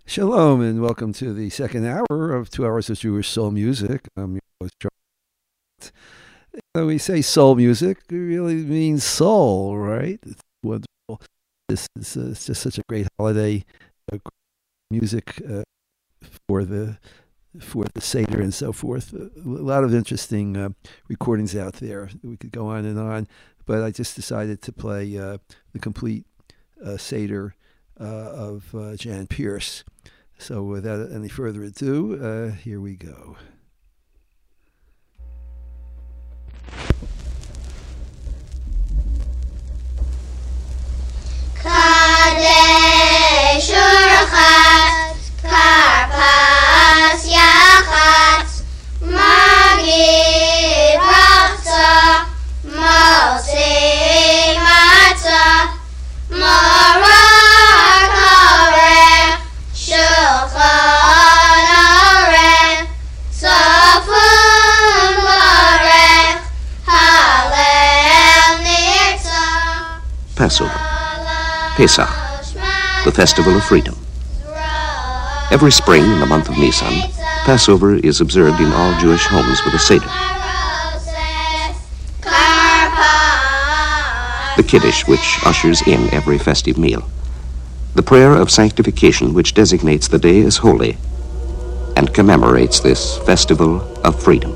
Shalom and welcome to the second hour of 2 hours of Jewish soul music. I'm your host, Charles. When we say soul music, it really means soul, right? It's wonderful. This is it's just such a great holiday music for the Seder and so forth. A lot of interesting recordings out there. We could go on, but I just decided to play the complete Seder of Jan Pierce. So without any further ado, here we go. Kadesh Urchatz Karpas Yachatz Magid Rachza Mosei Matzah Marar Korech Shulchan Orech Safon Barech Hallel Nirtzah Passover, Pesach, the festival of freedom. Every spring in the month of Nisan, Passover is observed in all Jewish homes with a Seder. The Kiddush, which ushers in every festive meal. The prayer of sanctification, which designates the day as holy and commemorates this festival of freedom.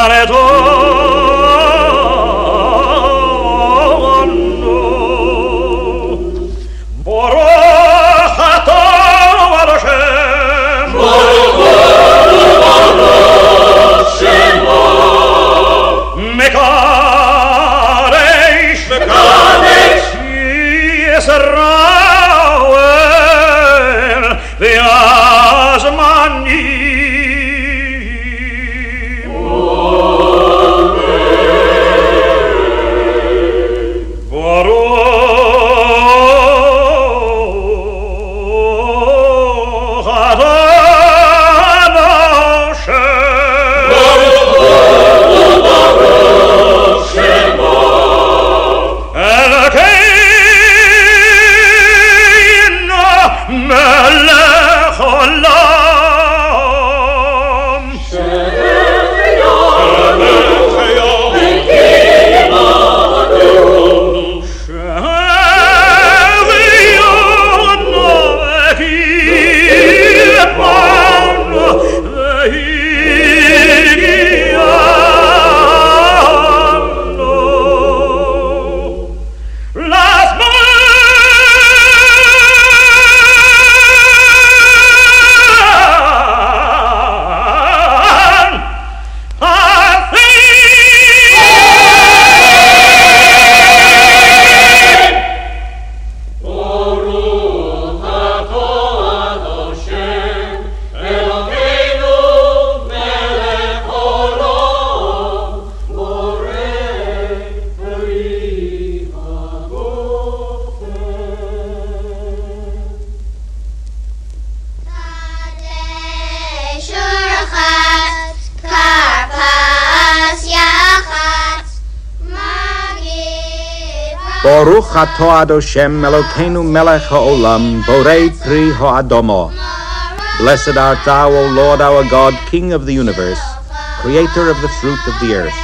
Baruch atah Adoshem Elokeinu melech haolam, borei pri ha'adomo. Blessed art thou, O Lord our God, King of the universe, creator of the fruit of the earth.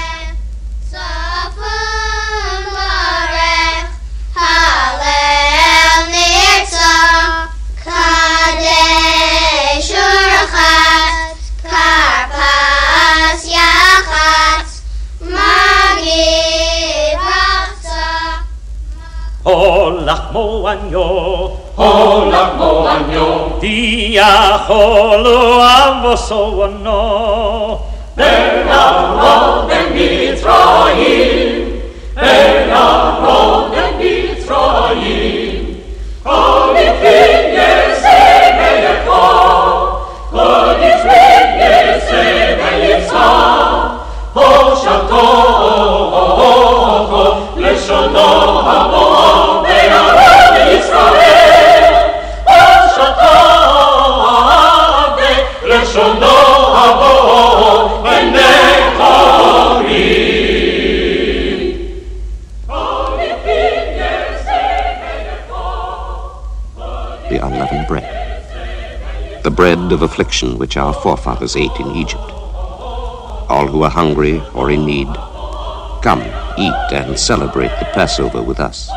Olakmo anyo, diacholu avosoano, Bernaho ben Mitzrayim, Bernaho ben Mitzrayim, Kolikin yeseme yeko, Kolikin yeseme yitza, Hoshato, Leshono habo. The unleavened bread, the bread of affliction which our forefathers ate in Egypt. All who are hungry or in need, come, eat, and celebrate the Passover with us.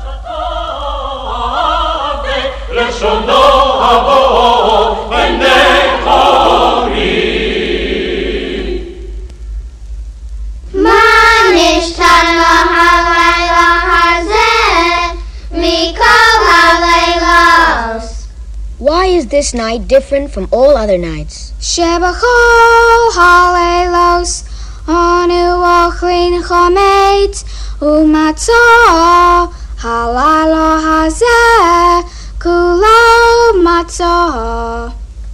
Why is this night different from all other nights? Shebachol halelos, anu ochlin chometz, umatzah, halalo hazeh, kulo matzah.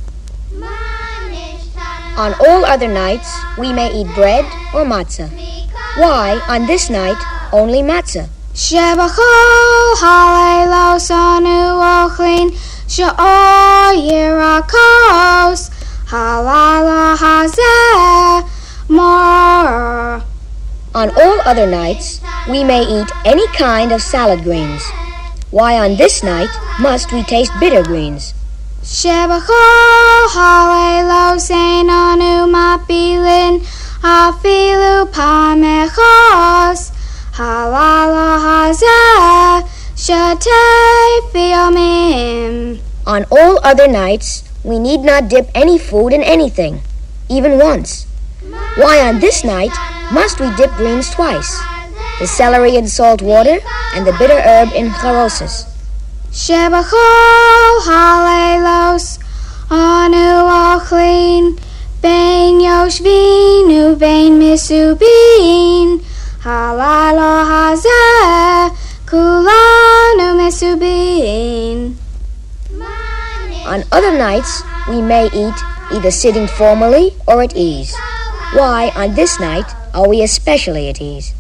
On all other nights, we may eat bread or matzah. Why, on this night, only matzah? Shebachol halelos, anu ochlin Sha'or Yirakos, Halala Hazeh, Mor. On all other nights, we may eat any kind of salad greens. Why on this night must we taste bitter greens? Shebachol Halelos Einanu Mapilin, Afilu Pamechos, Halala Hazeh, Shatei Fiyomim. On all other nights, we need not dip any food in anything, even once. Why on this night must we dip greens twice? The celery in salt water and the bitter herb in charosis. Shebachol halelos anu ochlin bein yoshvinu bein misubin halalo hazeh kulanu misubin. On other nights, we may eat either sitting formally or at ease. Why, on this night, are we especially at ease?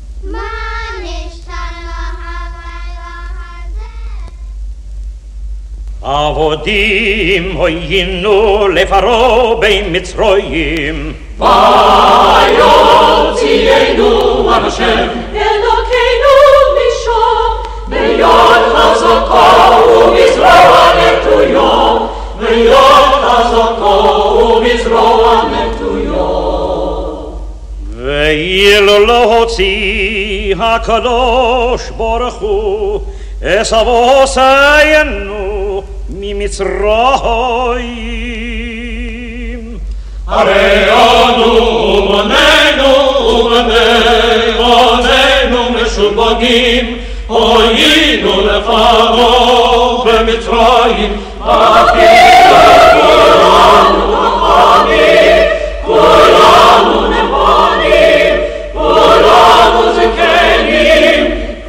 Avodim hoyinu lefaro bein Mitzroyim. Vayom tzienu Hashem Elokeinu mishom beyod chazoko u'mizroa netuyo beyod chazoko u'mizroa netuyo. Ve'il lo hotzi HaKadosh Baruch Hu es avosayenu Mitzrayim. Areanu umanenu umanenu meshubagim hoyinu lefaro b'Mitzrayim kulanu nechanim kulanu nechanim kulanu zekenim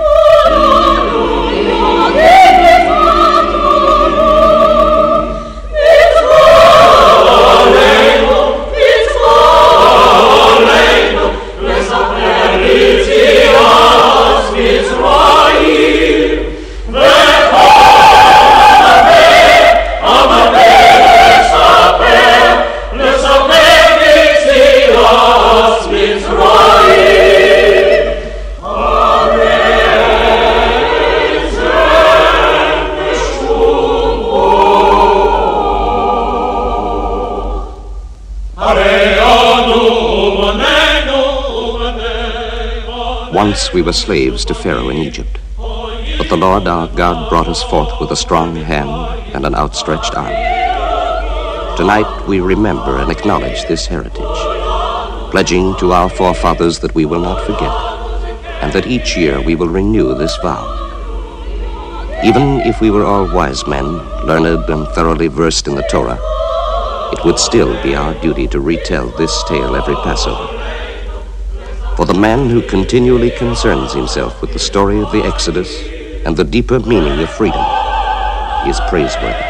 Once we were slaves to Pharaoh in Egypt, but the Lord our God brought us forth with a strong hand and an outstretched arm. Tonight we remember and acknowledge this heritage, pledging to our forefathers that we will not forget, and that each year we will renew this vow. Even if we were all wise men, learned and thoroughly versed in the Torah, it would still be our duty to retell this tale every Passover. For the man who continually concerns himself with the story of the Exodus and the deeper meaning of freedom is praiseworthy.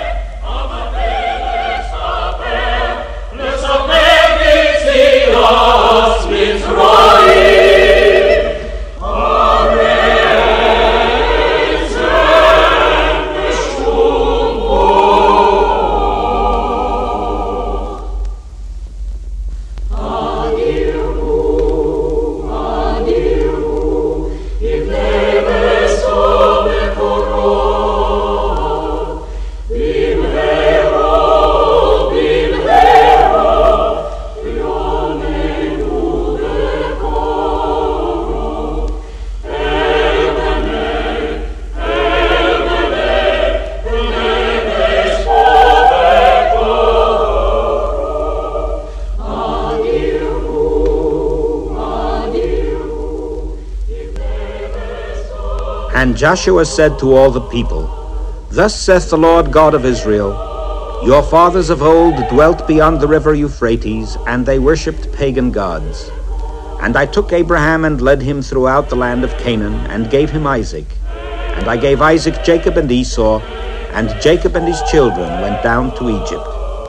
And Joshua said to all the people, Thus saith the Lord God of Israel, Your fathers of old dwelt beyond the river Euphrates, and they worshipped pagan gods. And I took Abraham and led him throughout the land of Canaan, and gave him Isaac. And I gave Isaac Jacob and Esau, and Jacob and his children went down to Egypt.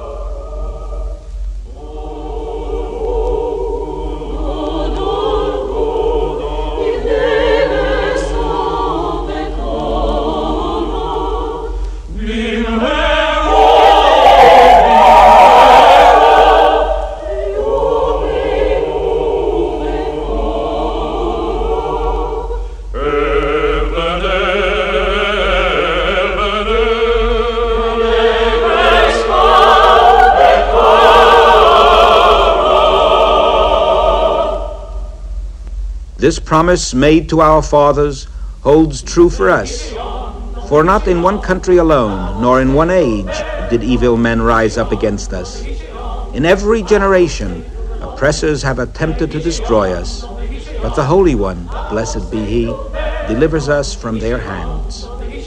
This promise made to our fathers holds true for us. For not in one country alone, nor in one age, did evil men rise up against us. In every generation, a oppressors have attempted to destroy us, but the Holy One, blessed be He, delivers us from their hands.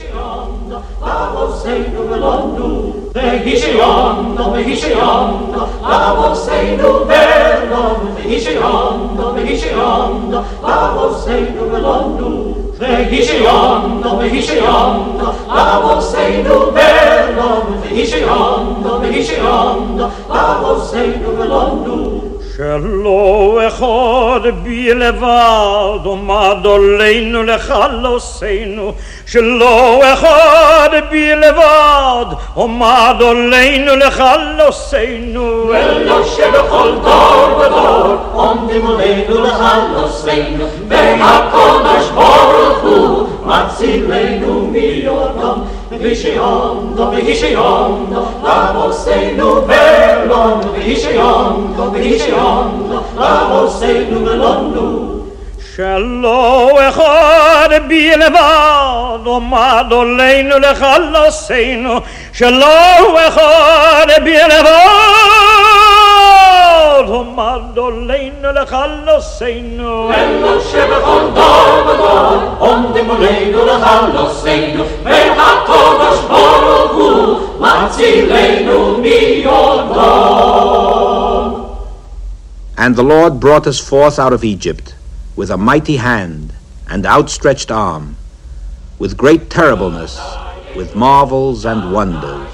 שלא אחד בי לבד עומד עלינו לחלוסנו שלא אחד בי לבד עומד עלינו לחלוסנו אלא שבכל דור ודור עומדים עלינו לחלוסנו והקודש ברוך הוא מצילנו מיודם Vishyanda, Lavosenu Belon, Vishyanda, Lavosenu Belonu. שלא אחד בי לבד עומד עלינו לחלוסנו שלא אחד בי לבד עומד עלינו לחלוסנו אלא שבכל דור ודור עומדים עלינו לחלוסנו והקודש ברוך הוא מצילנו מיודם. And the Lord brought us forth out of Egypt with a mighty hand and outstretched arm, with great terribleness, with marvels and wonders.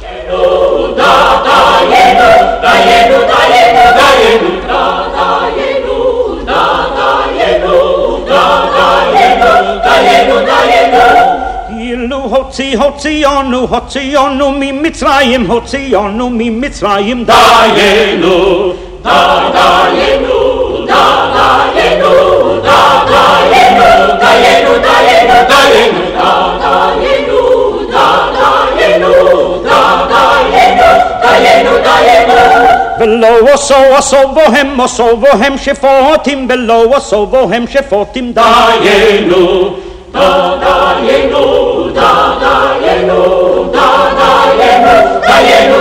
הוציאנו ממצרים, הוציאנו ממצרים, דיינו, דיינו, דיינו, ולא עשו בהם שפוטים, ולא עשו בהם שפוטים, דיינו, דיינו, דיינו, דיינו,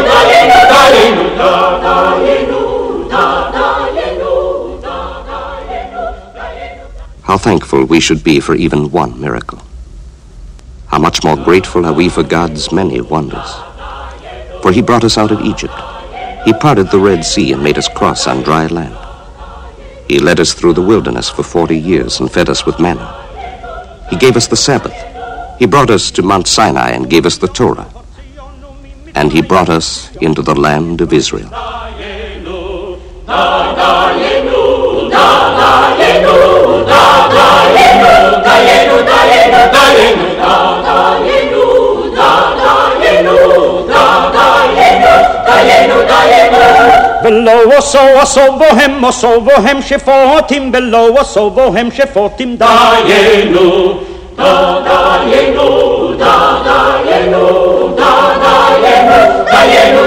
How thankful we should be for even one miracle. How much more grateful are we for God's many wonders. For He brought us out of Egypt. He parted the Red Sea and made us cross on dry land. He led us through the wilderness for 40 years and fed us with manna. He gave us the Sabbath. He brought us to Mount Sinai and gave us the Torah. And He brought us into the land of Israel. ולא עשו בהם שפוטים, ולא עשו בהם שפוטים, דיינו, דיינו, דיינו, דיינו, דיינו,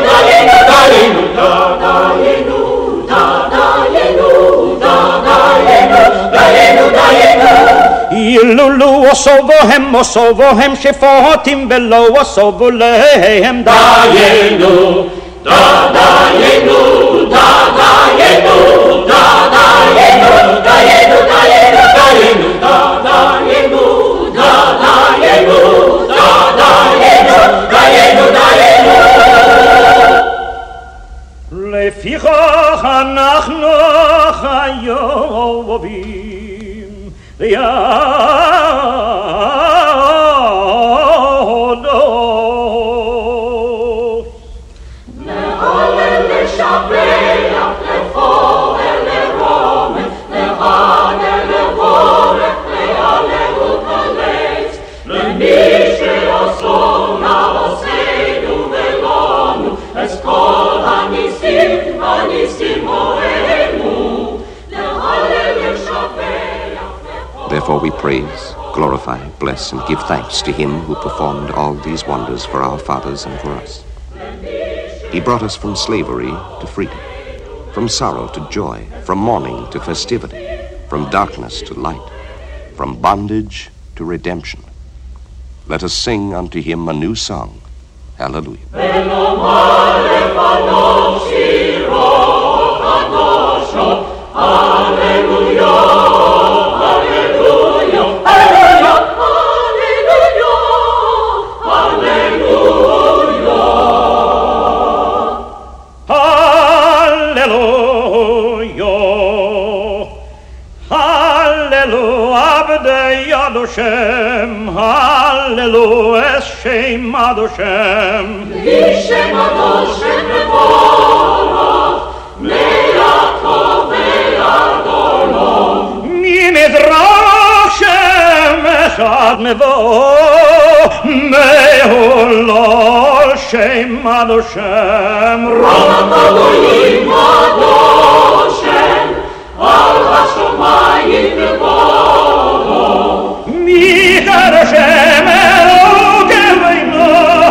אילולו עשו בהם שפוטים, ולא עשו בהם, דיינו, דיינו, דיינו, לפיכך אנחנו חייבים להודות להלל לשבח לפועל לרומם להלל לבורך להלל ולחלץ למי שעשו נעשינו ולנו את כל הניסים הורנו להלל לשבח. Therefore we praise, glorify, bless, and give thanks to Him who performed all these wonders for our fathers and for us. He brought us from slavery to freedom, from sorrow to joy, from mourning to festivity, from darkness to light, from bondage to redemption. Let us sing unto Him a new song. Hallelujah. Hallelujah, Abdei Yad Hashem. Hallelujah, Shem Ad Hashem. Shem Ad Hashem Mevorach, Me'atov ve'adorno. Midrash Shem Echad Mevorach, Me'olol Shem Ad Hashem. Ramat Elohim Ad Hashem. Al Hashomayim Mevorach. Michar Hashem Elokeinu,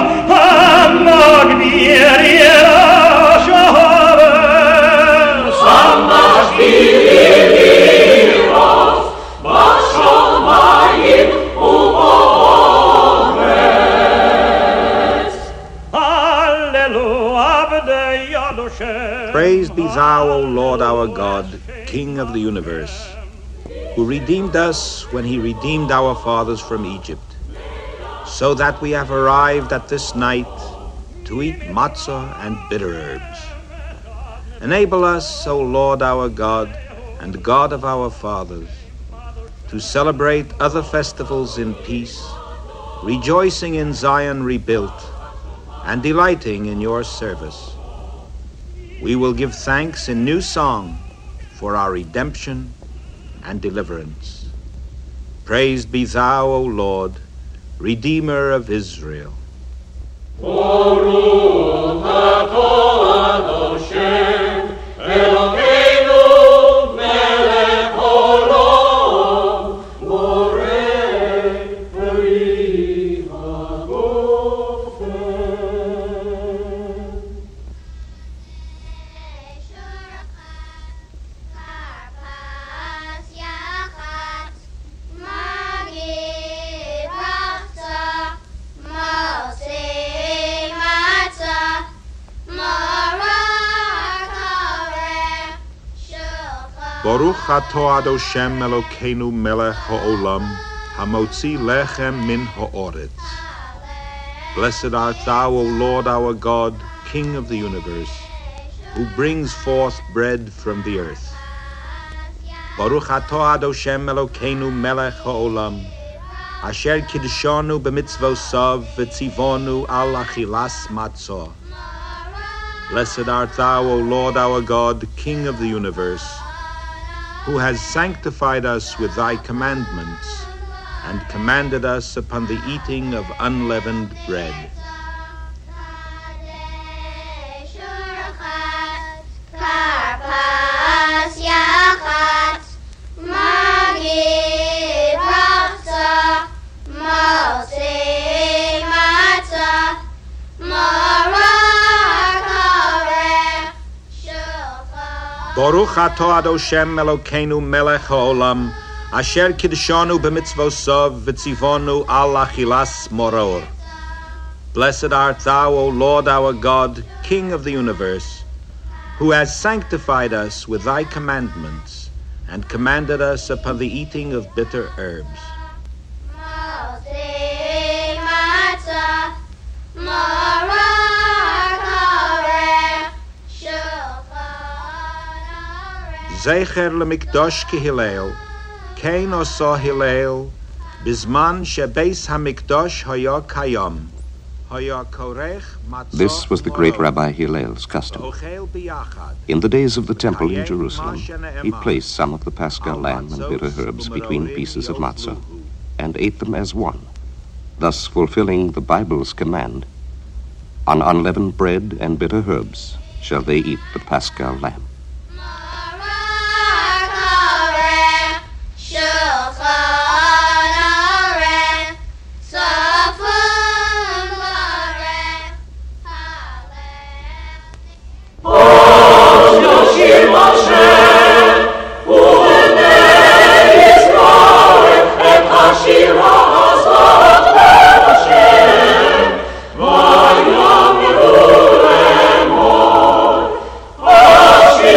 Hamagdir Yerash Haaretz. Hamagdir Yerash Bashamayim u'Haaretz. Hallelujah, Abdei Yad Hashem. Praised be thou, O Lord our God, King of the universe, who redeemed us when he redeemed our fathers from Egypt, so that we have arrived at this night to eat matzah and bitter herbs. Enable us, O Lord our God and God of our fathers, to celebrate other festivals in peace, rejoicing in Zion rebuilt, and delighting in your service. We will give thanks in new song for our redemption and deliverance. Praised be thou, O Lord, Redeemer of Israel. Baruch atah Hashem, Elokeinu melech haolam, borei peri hagofen. Baruch atah Hashem Elokeinu melech haolam, hamotzi lechem min haaretz. Blessed art thou, O Lord our God, King of the universe, who brings forth bread from the earth. Baruch atah Hashem Elokeinu melech haolam, asher kiddushanu b'mitzvosav v'tzivonu al achilas matzah. Blessed art thou, O Lord our God, King of the universe, who has sanctified us with thy commandments and commanded us upon the eating of unleavened bread. Baruch atah Hashem Elokeinu melech haolam, asher kiddushanu b'mitzvosav v'tzivonu al achilas moror. Blessed art thou, O Lord our God, King of the universe, who has sanctified us with thy commandments and commanded us upon the eating of bitter herbs. Zecher lemikdash ki Hillel, kein osa Hillel, bizman shebeis hamikdash haya kayam, haya korech matzah. This was the great Rabbi Hillel's custom. In the days of the temple in Jerusalem, he placed some of the Paschal lamb and bitter herbs between pieces of matzah and ate them as one, thus fulfilling the Bible's command, on unleavened bread and bitter herbs shall they eat the Paschal lamb. Hashem,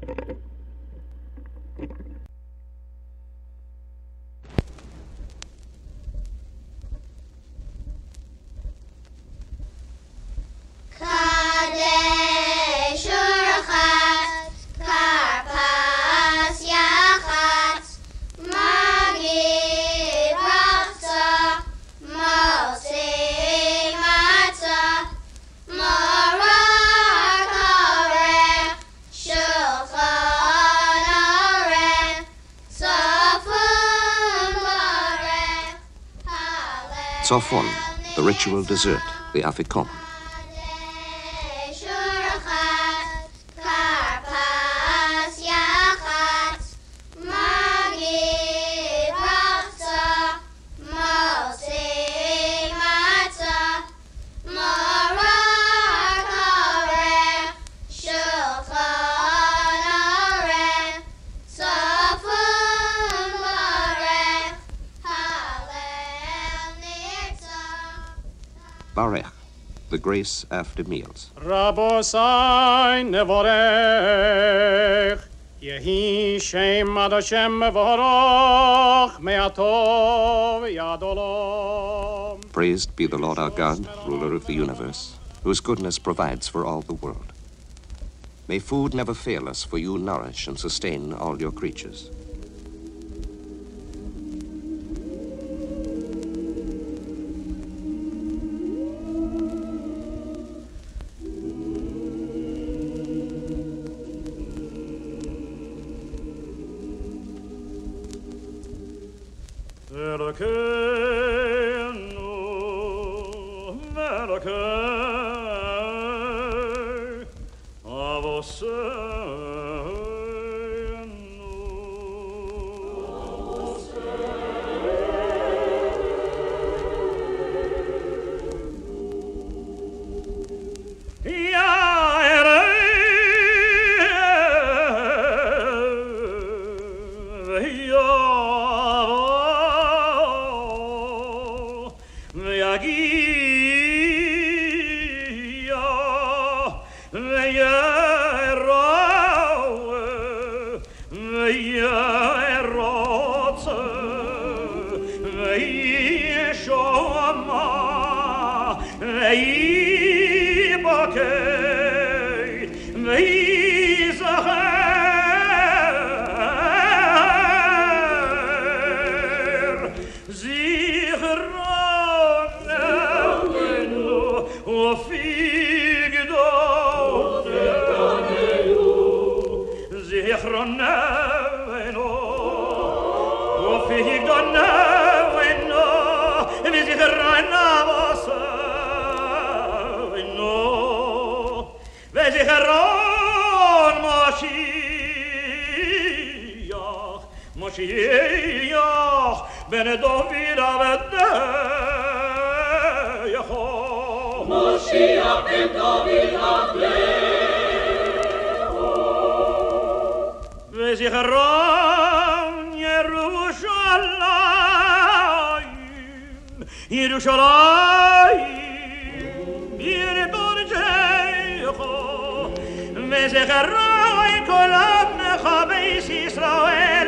Kadesh Urchatz, Karpas Yachatz, Magid Rafza, Mose Matzah, Marar Korech, Shulchan Aruch, Tzafon Barech, Hallel. Tzafon, the ritual dessert, the Afikoman. Kadesh Urchatz, Karpas Yachatz, Magid Rafza, Mose Matzah, Marar Korech, Shulchan Aruch, Tzafon Barech, Hallel Nitzah. Barech, the grace after meals. Rabosai nevorech, Yehi Shem Ad Hashem mevorach, me'atov yad olam. Praised be the Lord our God, ruler of the universe, whose goodness provides for all the world. May food never fail us, for you nourish and sustain all your creatures. Elokeinu, Melekei, Avoseinu. Moshiach ben David avdeyecho. Moshiach ben David avdeyecho. Vezichron Yerushalayim, Yerushalayim, Yerushalayim, Vezichron kol avnecha beis Yisrael.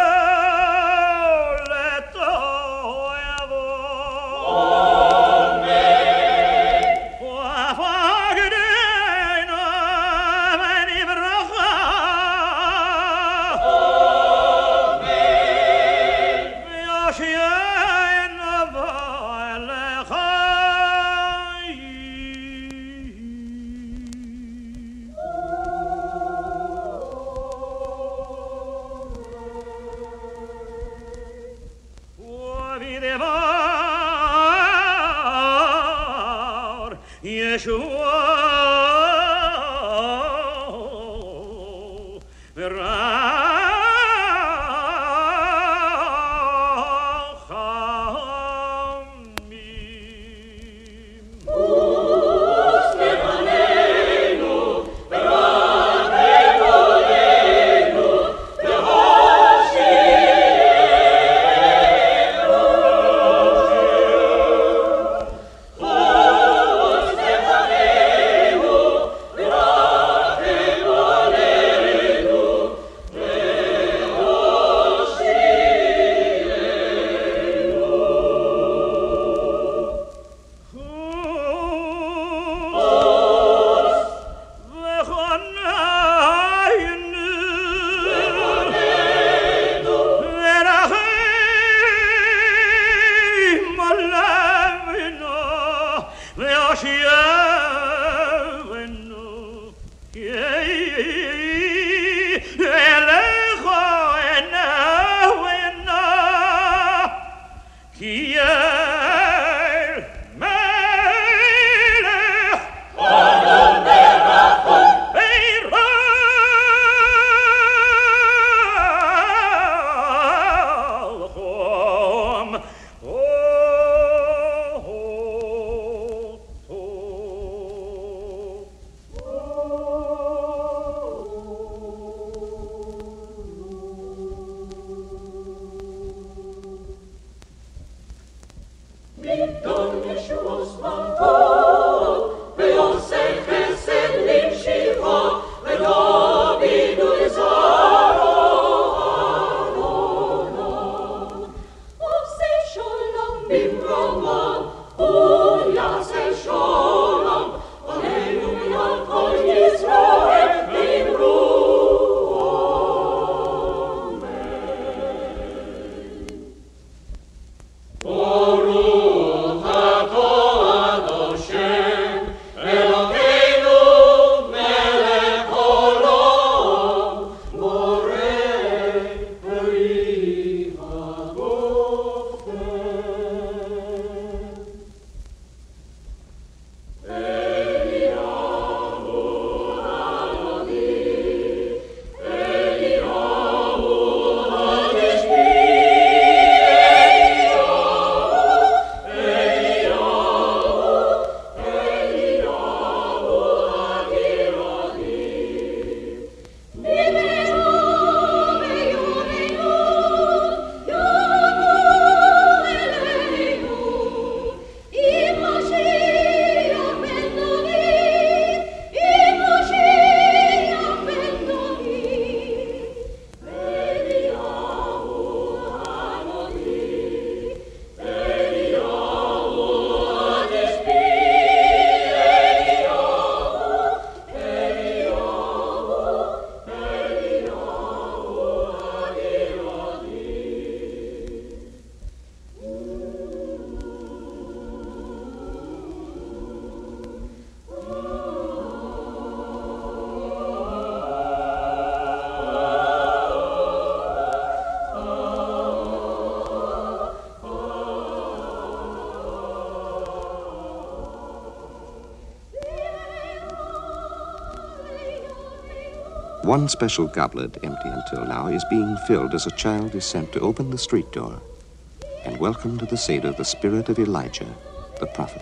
Amen. One special goblet, empty until now, is being filled as a child is sent to open the street door and welcome to the Seder the spirit of Elijah, the prophet.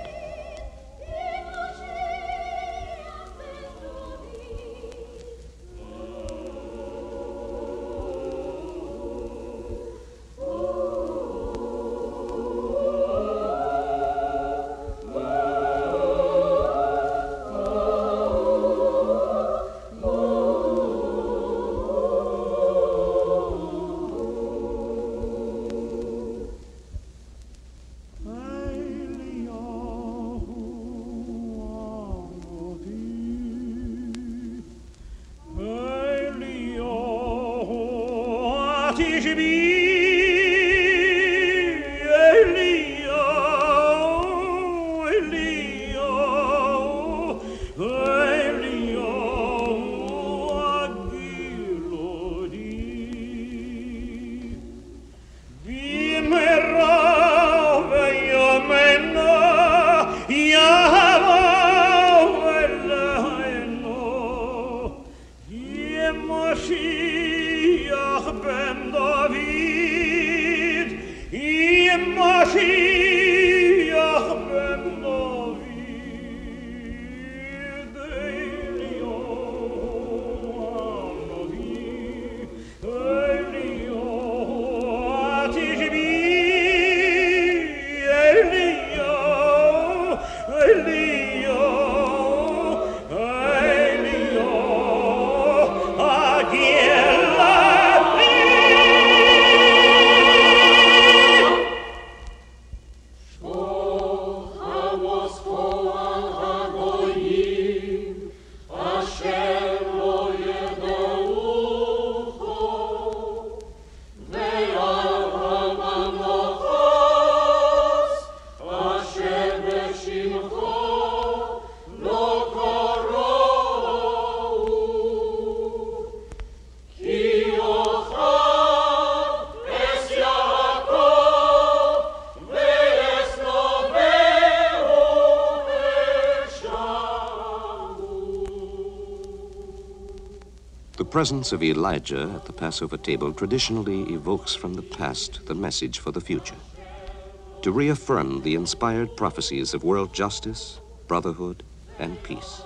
presence of Elijah at the Passover table traditionally evokes from the past the message for the future, to reaffirm the inspired prophecies of world justice, brotherhood, and peace.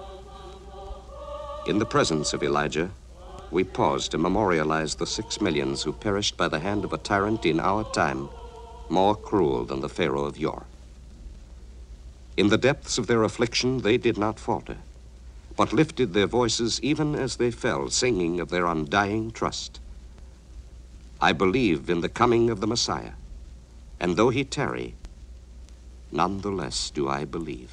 In the presence of Elijah, we pause to memorialize the 6 millions who perished by the hand of a tyrant in our time, more cruel than the Pharaoh of yore. In the depths of their affliction, they did not falter, but lifted their voices even as they fell, singing of their undying trust. I believe in the coming of the Messiah, and though he tarry, none the less do I believe.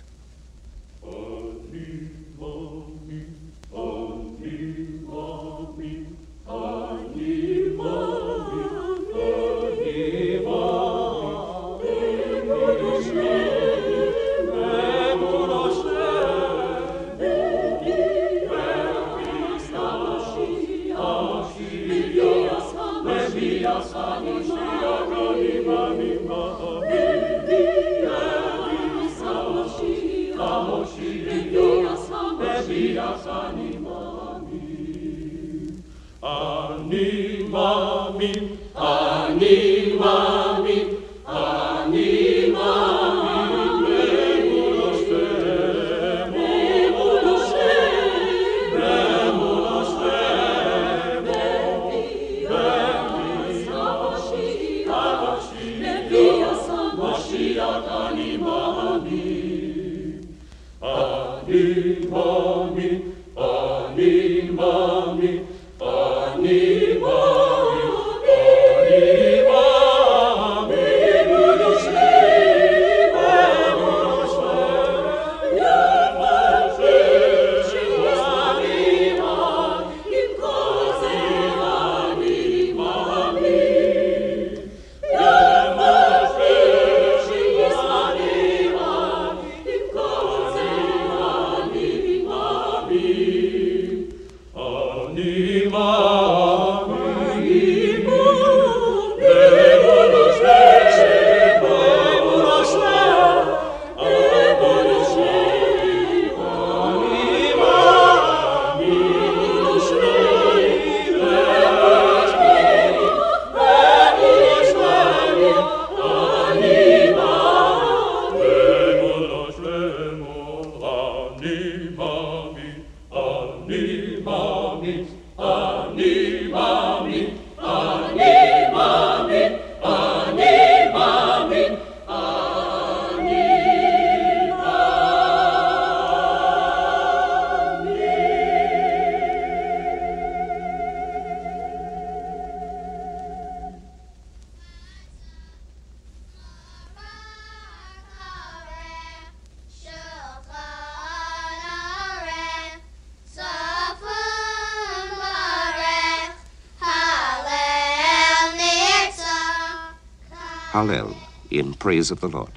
Hallel, in praise of the Lord.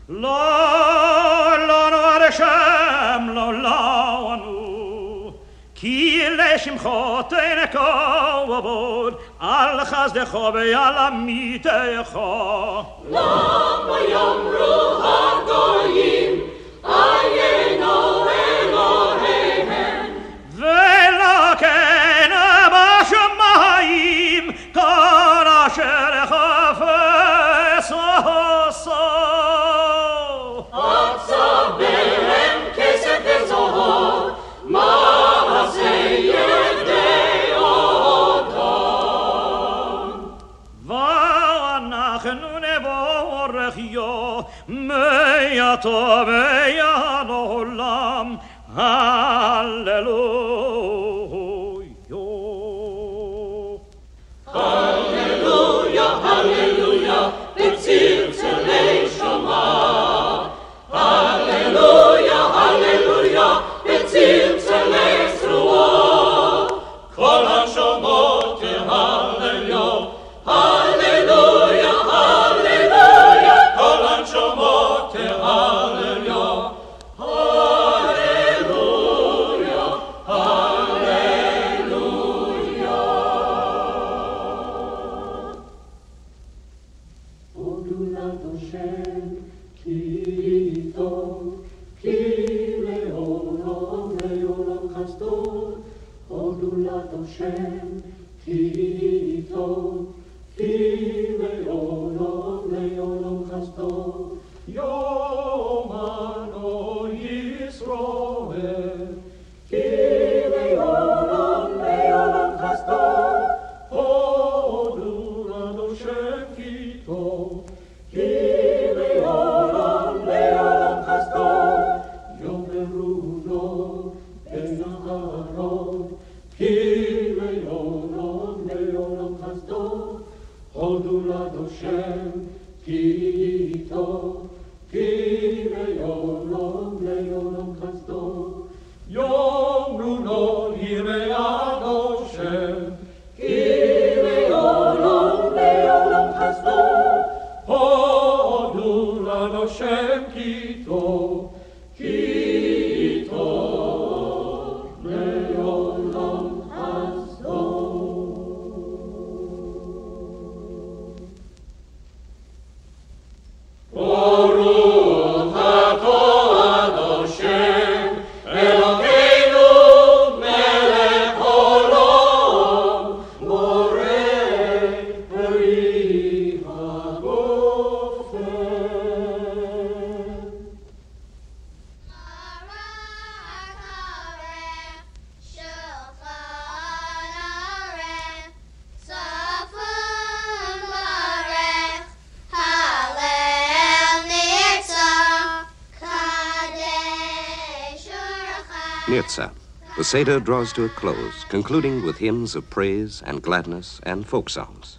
Nirtza. The Seder draws to a close, concluding with hymns of praise and gladness and folk songs.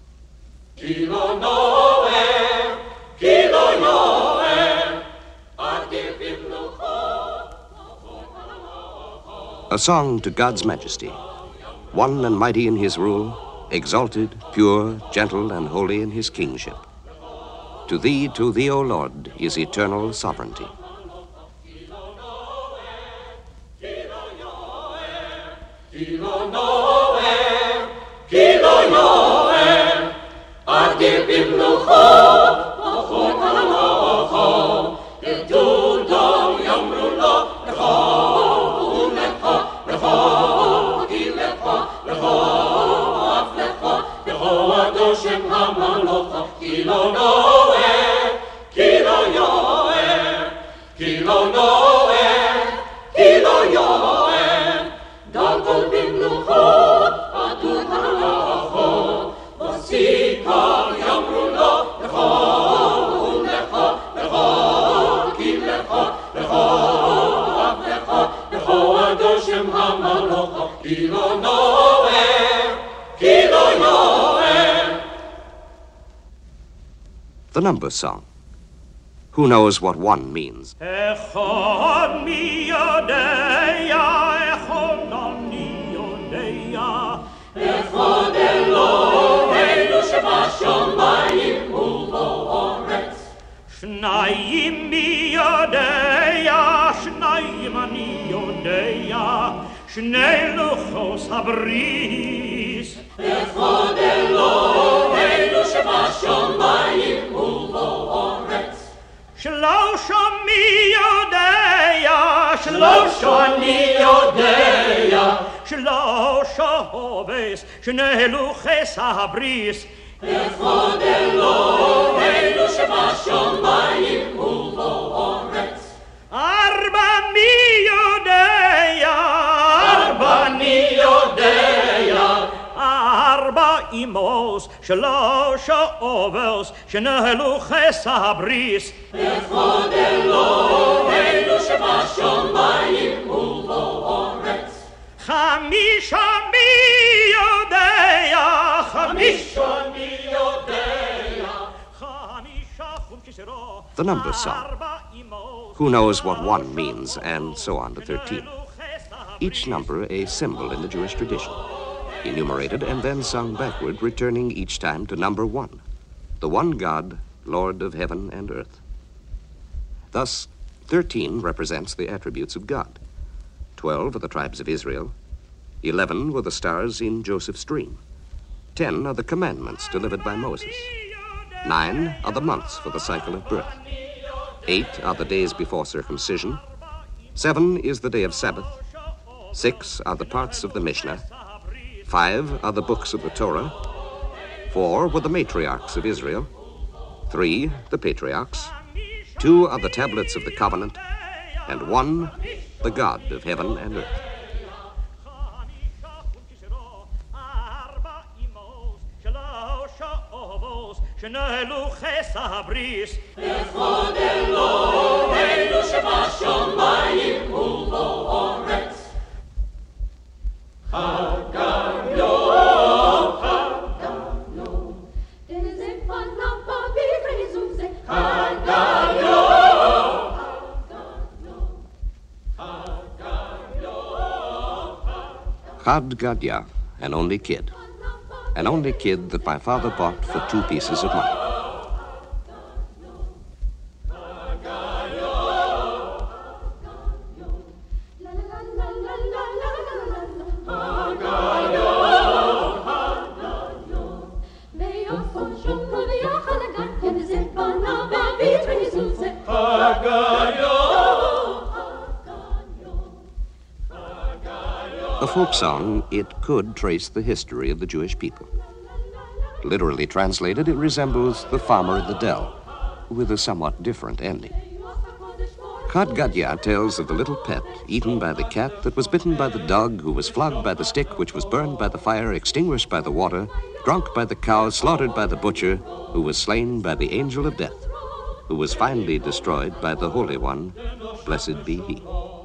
A song to God's majesty, one and mighty in his rule, exalted, pure, gentle, and holy in his kingship. To thee, O Lord, is eternal sovereignty. The number song. Who knows what one means? Echad miyodeya, echad aniyodeya, echad Eloheinu shebashamayim u'ba'aretz. Shnayim miyodeya, shnayim aniyodeya, shnei luchos habris. Echad Eloheinu shebashamayim u'ba'aretz. Shlosha miyodeya, shlosha niyodeya, shlosha hoves, shnei luches habris. Echad Eloheinu shebashamayim u'ba'aretz. Arba miyodeya, arba niyodeya, arba imos, shlosha ovels, shnei luches habris. Echad Eloheinu shebashamayim u'ba'aretz. Chamisha miyodeya, chamisha miyodeya, chamisha chum kisero. The number song. Who knows what one means, and so on to 13. Each number a symbol in the Jewish tradition, enumerated and then sung backward, returning each time to number 1, the one God, Lord of heaven and earth. Thus, 13 represents the attributes of God, 12 are the tribes of Israel, 11 were the stars in Joseph's dream, 10 are the commandments delivered by Moses, 9 are the months for the cycle of birth, 8 are the days before circumcision, 7 is the day of Sabbath, 6 are the parts of the Mishnah, 5 are the books of the Torah. 4 were the matriarchs of Israel. 3, the patriarchs. 2 are the tablets of the covenant. And 1, the God of heaven and earth. Chad Gadya, an only kid. An only kid that my father bought for 2 pieces of money. A folk song, it could trace the history of the Jewish people. Literally translated, it resembles The Farmer of the Dell, with a somewhat different ending. Chad Gadya tells of the little pet eaten by the cat that was bitten by the dog, who was flogged by the stick, which was burned by the fire, extinguished by the water, drunk by the cow, slaughtered by the butcher, who was slain by the angel of death, who was finally destroyed by the Holy One, blessed be he.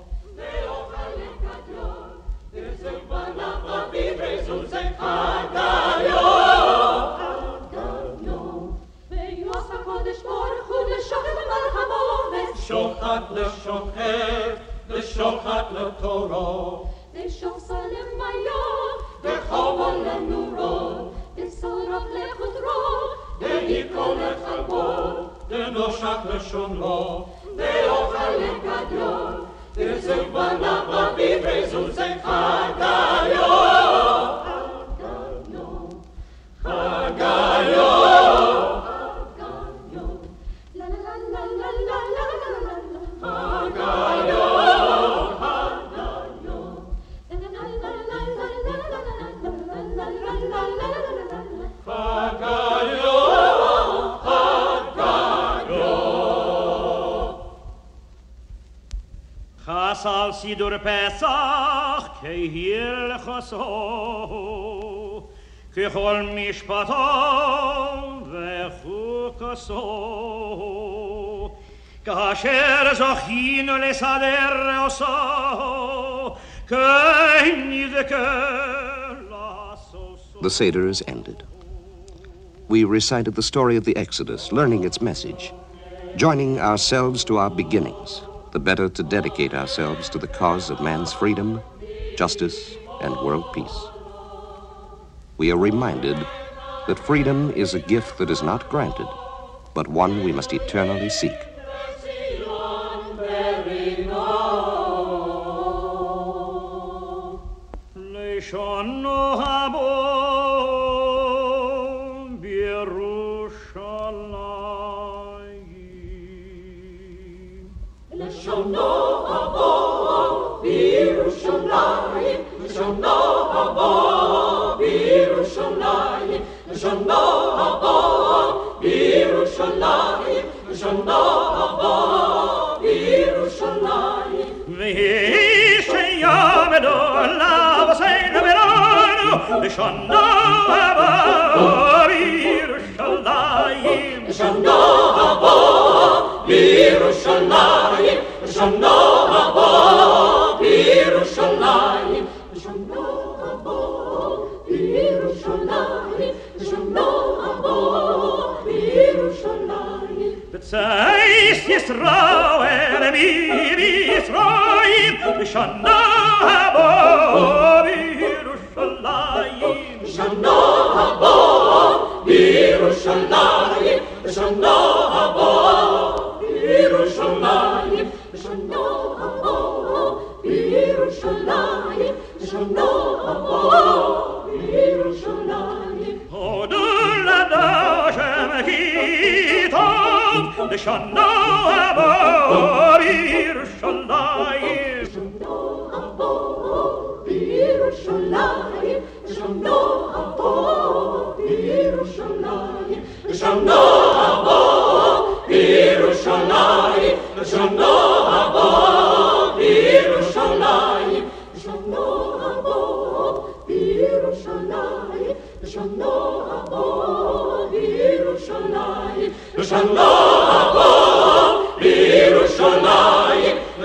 Shochat le-shocher, le-shochat le-toro, le-shosar le-mayor, le-chovo le-nuro, le-sorach le-chutro, le-yikol le-chalbo, le-noshach le-shonro, le-ochal le-gadyo, le-zevana babid rezuzek hagayo, hagayo. Chasal Sidur Pesach Kehil Chaso Kechol Mishpato Vechukaso Kasher Zochino Lesader Oso The Seder is ended. We recited the story of the Exodus, learning its message, joining ourselves to our beginnings, the better to dedicate ourselves to the cause of man's freedom, justice, and world peace. We are reminded that freedom is a gift that is not granted, but one we must eternally seek.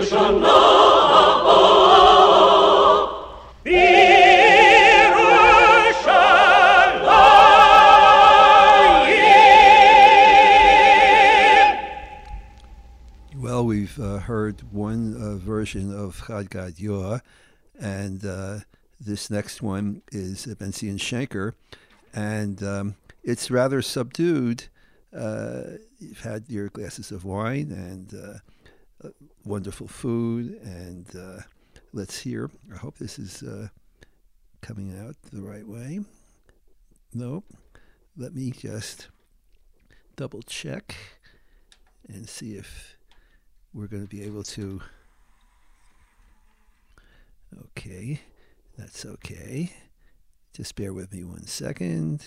לשנה הבאה. Well, we've heard one version of Chad Gad Yor, and this next one is Ben Zion Shenker, and it's rather subdued. You've had your glasses of wine and wonderful food, and let's hear. I hope this is coming out the right way. Nope. Let me just double check and see if we're going to be able to. Okay, that's okay. Just bear with me 1 second.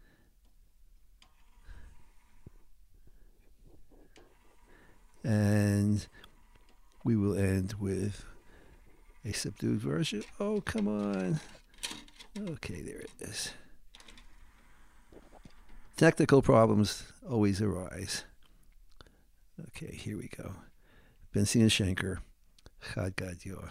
And we will end with a subdued version. Oh, come on. Okay, there it is. Technical problems always arise. Okay, here we go. Ben Zion Shenker, Chad Gad Yor.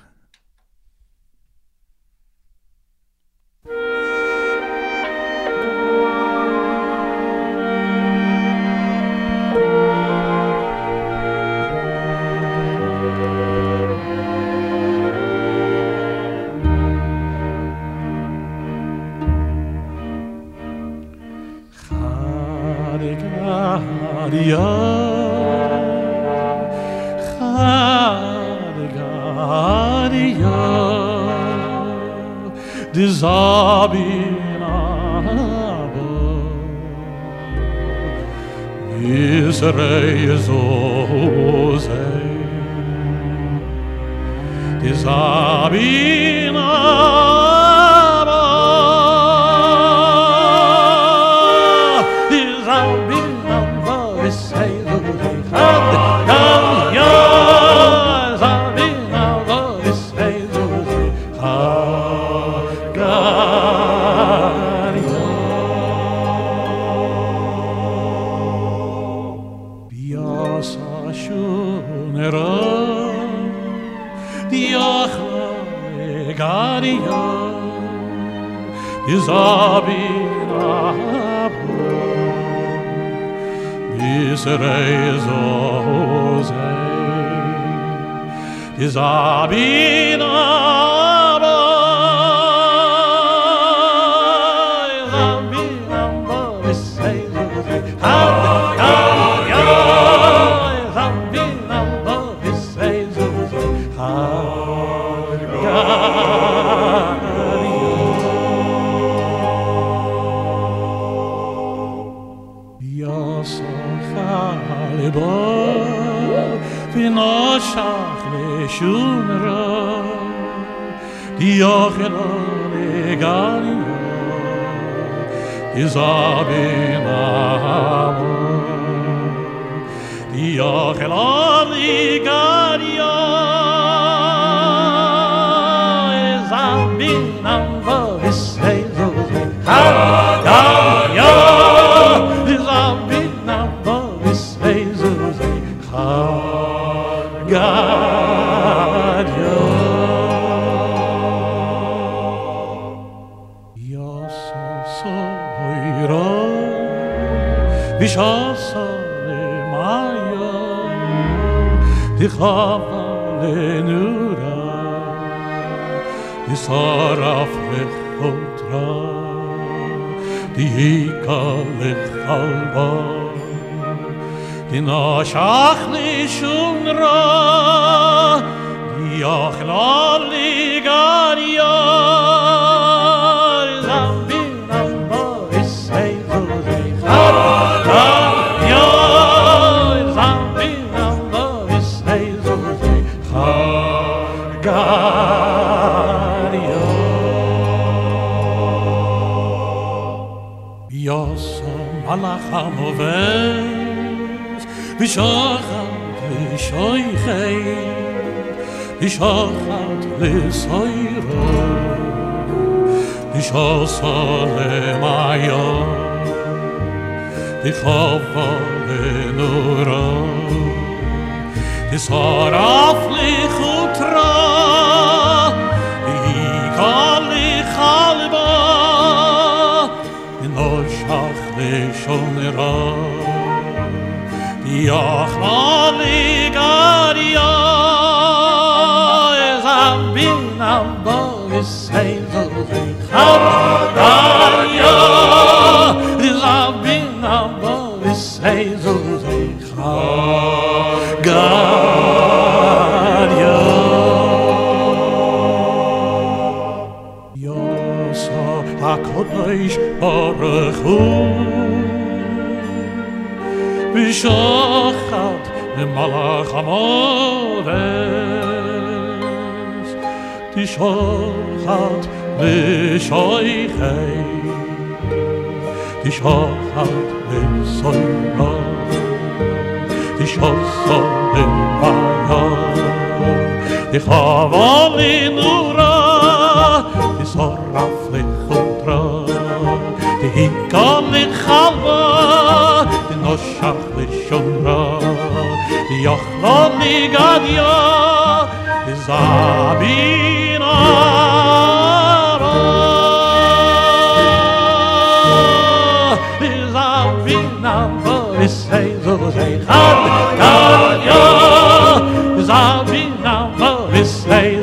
Tisaraf lichutra, Ikal lichalba, Inoshach lishonera, Yachla ligaria, Ezabin abba Yisrael Chadaria, Ezabin abba Yisrael Chadaria. Yosa HaKodesh Baruch Hu, B'shachat Malach HaModes, Tishachat B'shoichei, Tishachat B'soira, Tishachat B'maya, Tichava L'nura, Tisoraf L'chudra, Tihika L'chalva, Tinoshach L'shonra, Yachla Ligadia, Zabina Ra, Zabina Ra, Isay Chadaria, Zabina Ra, Isay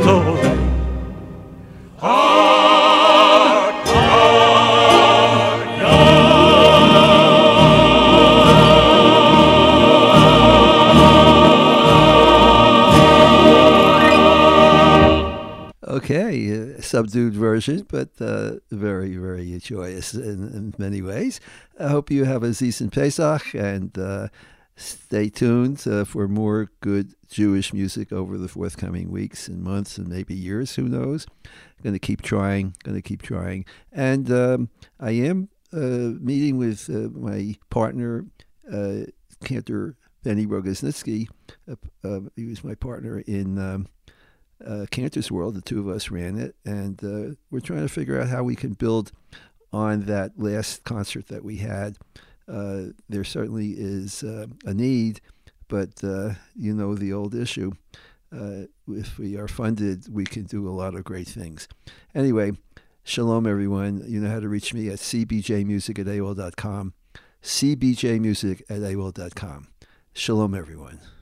Okay, subdued version, but very, very joyous in many ways. I hope you have a decent Pesach, and stay tuned for more good Jewish music over the forthcoming weeks and months and maybe years, who knows. Going to keep trying, And I am meeting with my partner, Cantor Benny Rogoznitsky. He was my partner in Cantor's World. The two of us ran it, and we're trying to figure out how we can build on that last concert that we had. There certainly is a need, but you know the old issue. If we are funded, we can do a lot of great things. Anyway, shalom, everyone. You know how to reach me at cbjmusic@aol.com, cbjmusic@aol.com. Shalom, everyone.